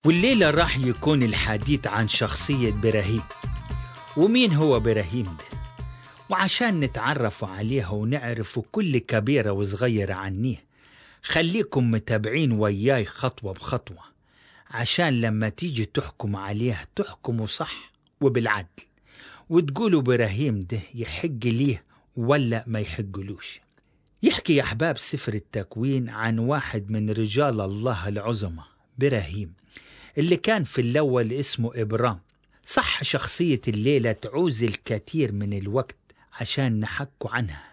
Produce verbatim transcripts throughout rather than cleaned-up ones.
والليلة راح يكون الحديث عن شخصية إبراهيم. ومين هو إبراهيم ده؟ وعشان نتعرف عليه ونعرف كل كبيرة وصغيرة عنيه، خليكم متابعين وياي خطوة بخطوة، عشان لما تيجي تحكم عليه تحكموا صح وبالعدل، وتقولوا إبراهيم ده يحق ليه ولا ما يحقلوش. يحكي يا أحباب سفر التكوين عن واحد من رجال الله العظمى، إبراهيم، اللي كان في الأول اسمه إبرام. صح شخصية الليلة تعوز الكثير من الوقت عشان نحكوا عنها،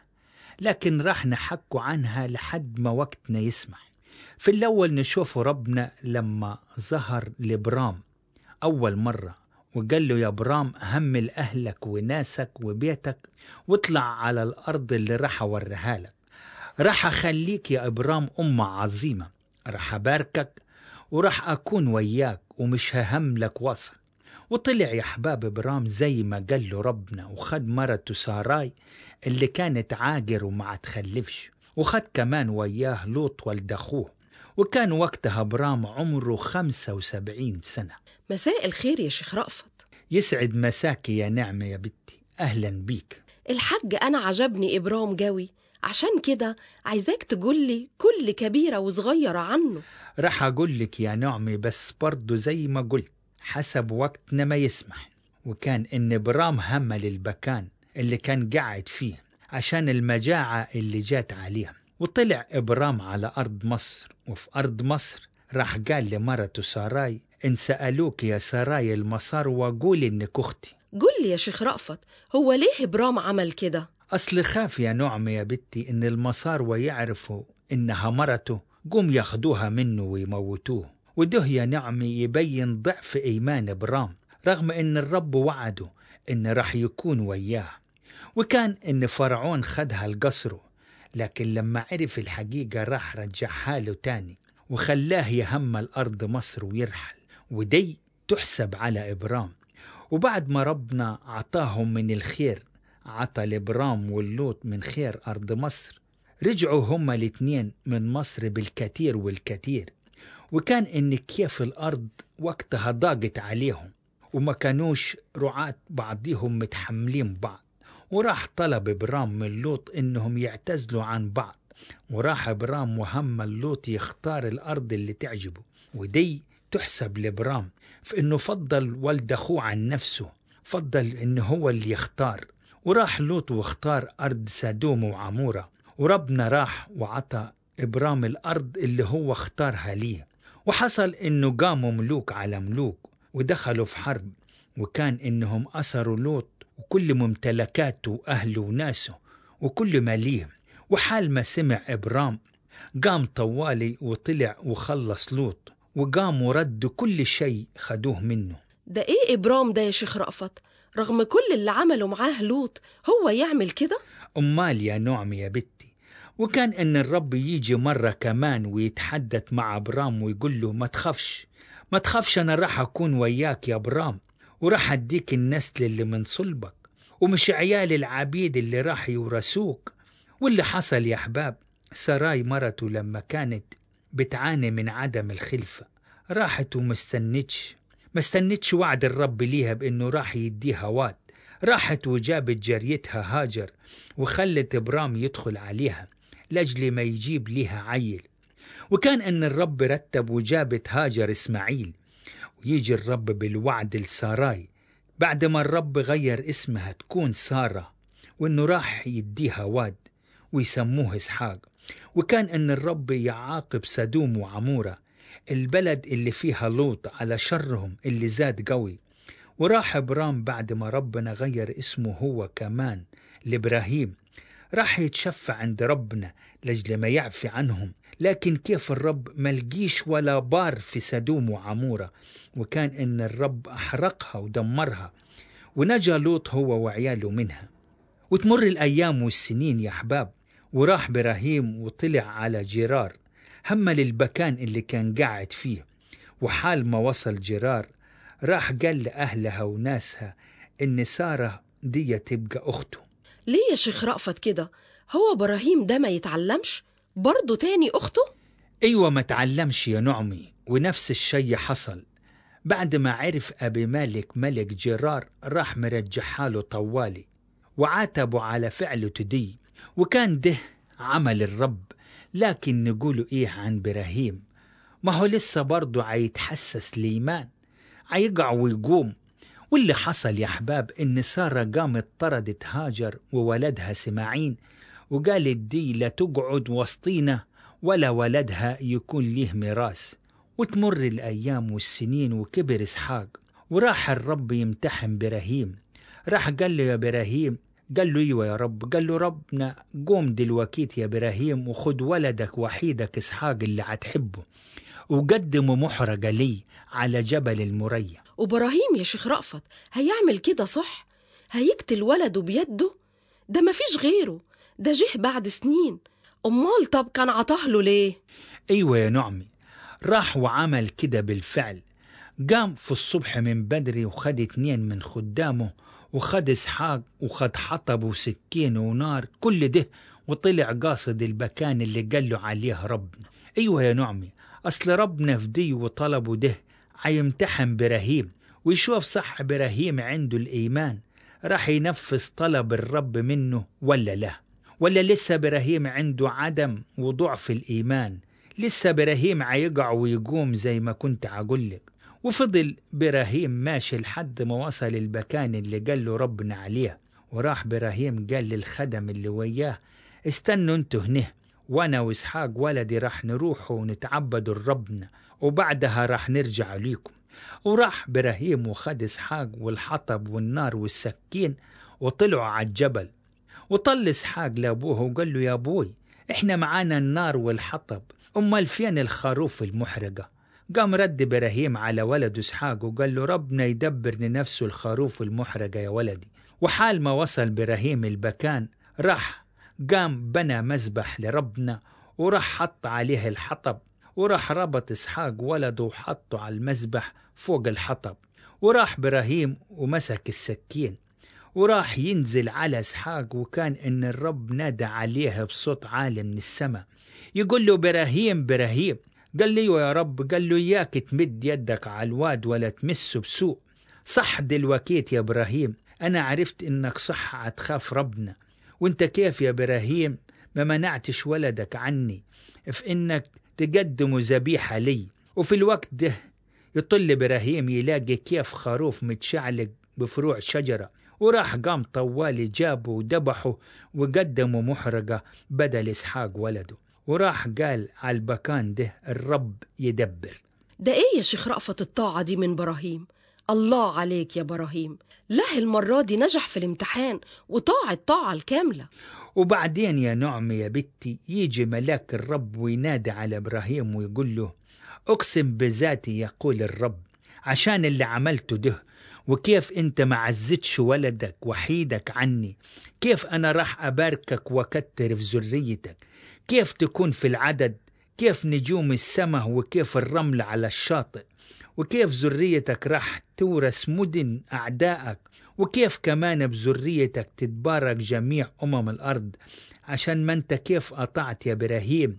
لكن راح نحكوا عنها لحد ما وقتنا يسمح. في الأول نشوف ربنا لما ظهر لإبرام أول مرة وقال له: يا إبرام، همل أهلك وناسك وبيتك واطلع على الأرض اللي راح أوريها لك. راح أخليك يا إبرام أمة عظيمة، راح أباركك وراح أكون وياك ومش ههملك وصل. وطلع يا أحباب إبرام زي ما قال له ربنا، وخد مرته ساراي اللي كانت عاجر وما تخلفش، وخد كمان وياه لوط ولد أخوه، وكان وقتها إبرام عمره خمسة وسبعين سنة. مساء الخير يا شيخ رأفت. يسعد مساكي يا نعمة يا بنتي، أهلا بيك. الحاج أنا عجبني إبرام جوي، عشان كده عايزاك تقولي كل كبيرة وصغيرة عنه. راح أقول لك يا نعمة، بس برضو زي ما قلت حسب وقتنا ما يسمح. وكان إن إبرام همل البكان اللي كان قاعد فيه عشان المجاعة اللي جات عليه، وطلع إبرام على أرض مصر. وفي أرض مصر راح قال لمرته ساراي: إن سألوك يا ساراي المصار وقول إنك أختي. قول لي يا شيخ رأفت، هو ليه إبرام عمل كده؟ أصل خاف يا نعمة يا بنتي إن المصار ويعرفوا إنها مرته، قوم ياخدوها منه ويموتوه. وده يا نعمة يبين ضعف إيمان إبرام، رغم إن الرب وعده إن راح يكون وياه. وكان إن فرعون خدها لقصره، لكن لما عرف الحقيقة راح رجعها له تاني وخلاه يهمل أرض مصر ويرحل. ودي تحسب على إبرام. وبعد ما ربنا عطاهم من الخير، عطى لإبرام واللوط من خير أرض مصر، رجعوا هما الاثنين من مصر بالكثير والكثير. وكان إن كيف الأرض وقتها ضاقت عليهم وما كانوش رعاة بعضهم متحملين بعض. وراح طلب إبرام من لوط إنهم يعتزلوا عن بعض، وراح إبرام وهم اللوط يختار الأرض اللي تعجبه. ودي تحسب لإبرام في إنه فضل ولد أخوه عن نفسه، فضل إنه هو اللي يختار. وراح لوط واختار أرض سدوم وعمورة، وربنا راح وعطى إبرام الأرض اللي هو اختارها ليه. وحصل إنه قاموا ملوك على ملوك ودخلوا في حرب، وكان إنهم أسروا لوط وكل ممتلكاته وأهله وناسه وكل ما ليه. وحال ما سمع إبرام قام طوالي وطلع وخلص لوط، وقام ورد كل شيء خدوه منه. ده إيه إبرام ده يا شيخ رأفت؟ رغم كل اللي عمله معاه لوط هو يعمل كده؟ أمال يا نعمة يا بنتي. وكان إن الرب يجي مرة كمان ويتحدث مع إبرام ويقول له: ما تخافش ما تخافش، أنا راح أكون وياك يا إبرام، وراح أديك النسل اللي من صلبك، ومش عيال العبيد اللي راح يورثوك. واللي حصل يا أحباب، ساراي مرته لما كانت بتعاني من عدم الخلفة راحت ومستنتش مستنتش وعد الرب ليها بأنه راح يديها واد. راحت وجابت جاريتها هاجر وخلت إبرام يدخل عليها لأجل ما يجيب ليها عيل. وكان أن الرب رتب وجابت هاجر إسماعيل. ويجي الرب بالوعد لساراي بعد ما الرب غير اسمها تكون سارة، وأنه راح يديها واد ويسموه إسحاق. وكان أن الرب يعاقب سدوم وعمورة البلد اللي فيها لوط على شرهم اللي زاد قوي. وراح إبرام بعد ما ربنا غير اسمه هو كمان لإبراهيم، راح يتشفع عند ربنا لجل ما يعفي عنهم. لكن كيف الرب ملقيش ولا بار في سدوم وعمورة، وكان إن الرب أحرقها ودمرها، ونجا لوط هو وعياله منها. وتمر الأيام والسنين يا أحباب، وراح إبراهيم وطلع على جرار، همل البكان اللي كان قاعد فيه. وحال ما وصل جرار راح قال لأهلها وناسها إن سارة دي تبقى أخته. ليه يا شيخ رأفت كده؟ هو إبراهيم ده ما يتعلمش برضو تاني أخته؟ أيوة ما تعلمش يا نعمي، ونفس الشيء حصل بعد ما عرف أبي مالك ملك جرار راح مرجعها له طوالي وعاتبوا على فعله تدي، وكان ده عمل الرب. لكن نقوله إيه عن براهيم؟ ما هو لسه برضه عيتحسس ليمان، عيقع ويقوم. واللي حصل يا أحباب إن سارة قامت طردت هاجر وولدها سماعين، وقالت دي لا تقعد وسطينا ولا ولدها يكون ليه ميراث. وتمر الأيام والسنين وكبر إسحاق، وراح الرب يمتحن براهيم. راح قال له يا براهيم، قال له ايوه يا رب. قال له ربنا قوم دلوكيت يا براهيم وخد ولدك وحيدك إسحاق اللي هتحبه وقدمه محرقة لي على جبل المريا. وبراهيم يا شيخ رأفت هيعمل كده صح؟ هيقتل ولده بيده؟ ده مفيش غيره، ده جه بعد سنين. أمال طب كان عطاهله ليه؟ ايوه يا نعمي، راح وعمل كده بالفعل. قام في الصبح من بدري وخد اتنين من خدامه وخد إسحاق وخد حطب وسكين ونار كل ده، وطلع قاصد المكان اللي قال له عليه ربنا. ايوه يا نعمي، اصل ربنا فدي وطلبه ده عيمتحن براهيم ويشوف صح براهيم عنده الإيمان راح ينفذ طلب الرب منه ولا لا، ولا لسه براهيم عنده عدم وضعف الإيمان. لسه براهيم عيقع ويقوم زي ما كنت عقولك. وفضل براهيم ماشي لحد ما وصل المكان اللي قال له ربنا عليه. وراح براهيم قال للخدم اللي وياه استنوا انتوا هنا، وانا واسحاق ولدي راح نروح ونتعبدوا لربنا وبعدها راح نرجع ليكم. وراح براهيم وخد إسحاق والحطب والنار والسكين وطلعوا على الجبل. وطل إسحاق لأبوه وقال له يا أبوي إحنا معانا النار والحطب، أمال فين الخروف المحرقة؟ قام رد براهيم على ولد إسحاق وقال له ربنا يدبر لنفسه الخروف المحرقة يا ولدي. وحال ما وصل براهيم البكان راح قام بنى مذبح لربنا وراح حط عليه الحطب، وراح ربط إسحاق ولده وحطه على المذبح فوق الحطب. وراح براهيم ومسك السكين وراح ينزل على إسحاق، وكان إن الرب نادى عليه بصوت عالي من السماء يقول له براهيم براهيم. قال لي يا رب. قال له إياك تمد يدك على الواد ولا تمسه بسوء. صح دلوكيت يا إبراهيم أنا عرفت إنك صح هتخاف ربنا، وإنت كيف يا إبراهيم ما منعتش ولدك عني في إنك تقدمه ذبيحة لي. وفي الوقت ده يطل إبراهيم يلاقي كيف خروف متشعلق بفروع شجرة، وراح قام طوالي جابه وذبحه وقدمه محرقة بدل إسحاق ولده. وراح قال على البكان ده الرب يدبر. ده ايه يا شيخ رأفت الطاعة دي من براهيم؟ الله عليك يا براهيم، له المرة دي نجح في الامتحان وطاع الطاعة الكاملة. وبعدين يا نعم يا بنتي يجي ملاك الرب وينادي على إبراهيم ويقول له أقسم بذاتي يقول الرب عشان اللي عملته ده، وكيف أنت ما عزتش ولدك وحيدك عني، كيف أنا راح أباركك وكتر في ذريتك، كيف تكون في العدد، كيف نجوم السماء وكيف الرمل على الشاطئ، وكيف ذريتك راح تورث مدن أعدائك، وكيف كمان بذريتك تتبارك جميع أمم الأرض، عشان ما أنت كيف أطعت يا إبراهيم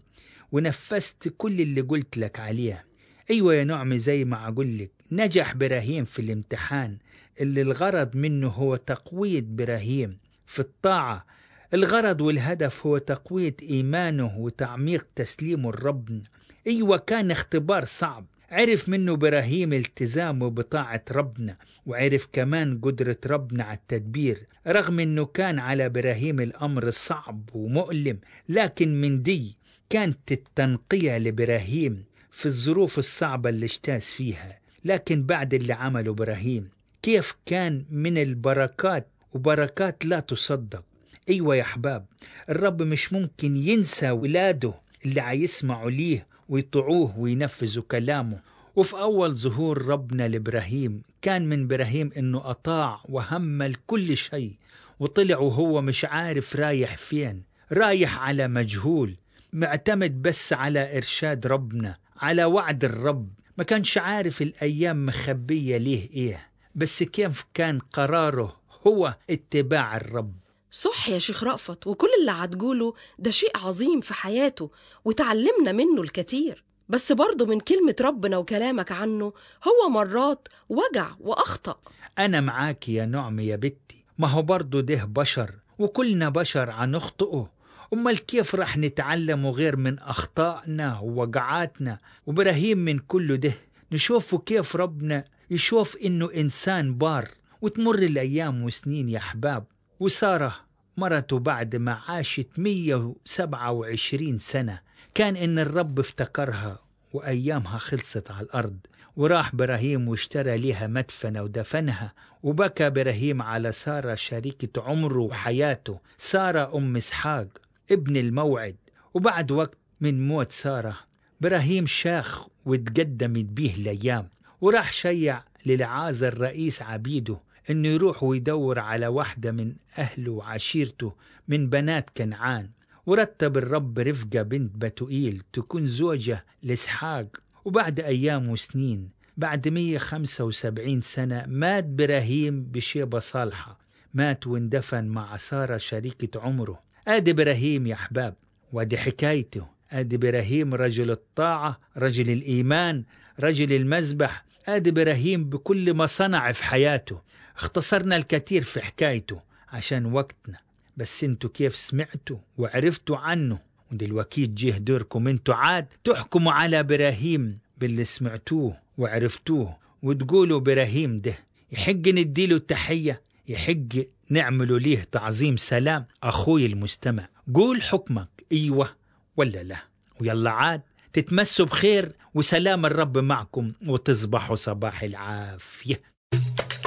ونفذت كل اللي قلت لك عليه. أيوة يا نعمي زي ما أقول لك نجح إبراهيم في الامتحان اللي الغرض منه هو تقوية إبراهيم في الطاعة. الغرض والهدف هو تقوية إيمانه وتعميق تسليمه لربنا. أيوة كان اختبار صعب، عرف منه إبراهيم التزامه بطاعة ربنا، وعرف كمان قدرة ربنا على التدبير رغم أنه كان على إبراهيم الأمر صعب ومؤلم. لكن من دي كانت التنقية لإبراهيم في الظروف الصعبة اللي اجتاز فيها. لكن بعد اللي عمله إبراهيم كيف كان من البركات، وبركات لا تصدق. أيوة يا أحباب الرب مش ممكن ينسى ولاده اللي عيسمعوا ليه ويطيعوه وينفذوا كلامه. وفي أول ظهور ربنا لإبراهيم كان من إبراهيم إنه أطاع وهمل كل شيء، وطلع وهو مش عارف رايح فين، رايح على مجهول، معتمد بس على إرشاد ربنا، على وعد الرب. ما كانش عارف الأيام مخبية ليه إيه، بس كيف كان قراره هو اتباع الرب. صح يا شيخ رأفت، وكل اللي هتقوله ده شيء عظيم في حياته وتعلمنا منه الكثير. بس برضه من كلمة ربنا وكلامك عنه هو مرات وجع وأخطأ. أنا معاك يا نعم يا بنتي، ما هو برضه ده بشر وكلنا بشر هنخطئه. أمال كيف رح نتعلم غير من أخطائنا ووجعاتنا؟ وبراهيم من كل ده نشوفه كيف ربنا يشوف إنه إنسان بار. وتمر الأيام وسنين يا أحباب، وسارة مرته بعد ما عاشت مية وسبعة وعشرين سنة كان إن الرب افتكرها وأيامها خلصت على الأرض، وراح براهيم واشترى لها مدفنة ودفنها. وبكى براهيم على سارة شريكة عمره وحياته، سارة أم إسحاق ابن الموعد. وبعد وقت من موت سارة براهيم شاخ وتقدمت بيه الأيام، وراح شيع للعازر رئيس عبيده إنه يروح ويدور على واحدة من أهله وعشيرته من بنات كنعان. ورتب الرب رفقة بنت بتوئيل تكون زوجة لإسحاق. وبعد أيام وسنين، بعد مية وخمسة وسبعين سنة، مات براهيم بشيبة صالحة، مات واندفن مع سارة شريكة عمره. آدي براهيم يا أحباب، وادي حكايته. آدي براهيم رجل الطاعة، رجل الإيمان، رجل المذبح. آدي براهيم بكل ما صنع في حياته. اختصرنا الكثير في حكايته عشان وقتنا، بس انتوا كيف سمعتوا وعرفتوا عنه؟ ودلوقتي جه دوركم انتوا عاد تحكموا على براهيم باللي سمعتوه وعرفتوه، وتقولوا براهيم ده يحق نديله التحية، يحق نعملوا ليه تعظيم سلام. أخوي المستمع، قول حكمك أيوة ولا لا، ويلا عاد تتمسوا بخير وسلام الرب معكم، وتصبحوا صباح العافية.